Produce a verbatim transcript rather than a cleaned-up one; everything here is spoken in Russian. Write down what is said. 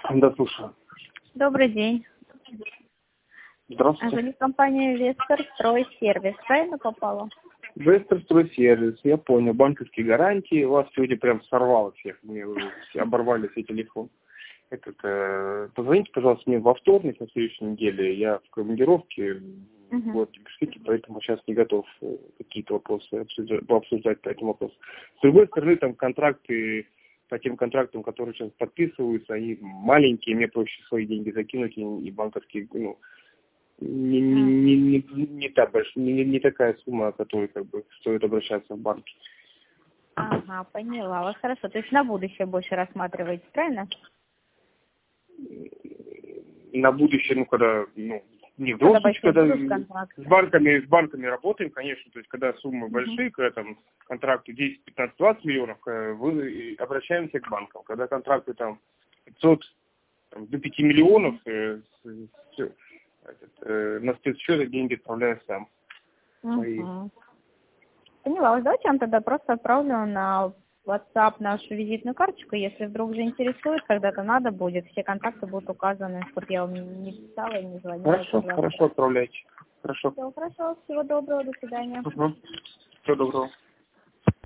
Да, слушаю. Добрый день. Здравствуйте. Звонит компания Вестер Стройсервис. Правильно попала? Вестер Стройсервис, я понял. Банковские гарантии. У вас сегодня прям сорвало всех. Мне оборвали все телефон. Этот, э, позвоните, пожалуйста, мне во вторник на следующей неделе. Я в командировке. Угу. Вот, пишите, поэтому сейчас не готов э, какие-то вопросы обсуждать, обсуждать по этому вопросу. С другой стороны, там контракты, по тем контрактам, которые сейчас подписываются, они маленькие, мне проще свои деньги закинуть, и, и банковские, ну, не, не, не, не, не, та больш, не, не такая сумма, о которой как бы стоит обращаться в банке. Ага, поняла вас. Хорошо. То есть на будущее больше рассматриваете, правильно? На будущее, ну, когда, ну, не в Когда должности, когда большие контракты. с банками, с банками работаем, конечно, то есть когда суммы Угу. большие, когда там контракты десять, пятнадцать, двадцать миллионов, э, вы обращаемся к банкам. Когда контракты там пятьсот, там, до пяти миллионов, э, с- все, этот, э, на спецсчет деньги отправляю сам. Свои. Угу. Поняла вас. Давайте я вам тогда просто отправлю на WhatsApp нашу визитную карточку. Если вдруг заинтересует, когда-то надо будет, все контакты будут указаны, чтобы я вам не писала и не звонила. Хорошо, хорошо, отправляйте. Хорошо. Все, хорошо. Всего доброго. До свидания. Угу. Всего доброго.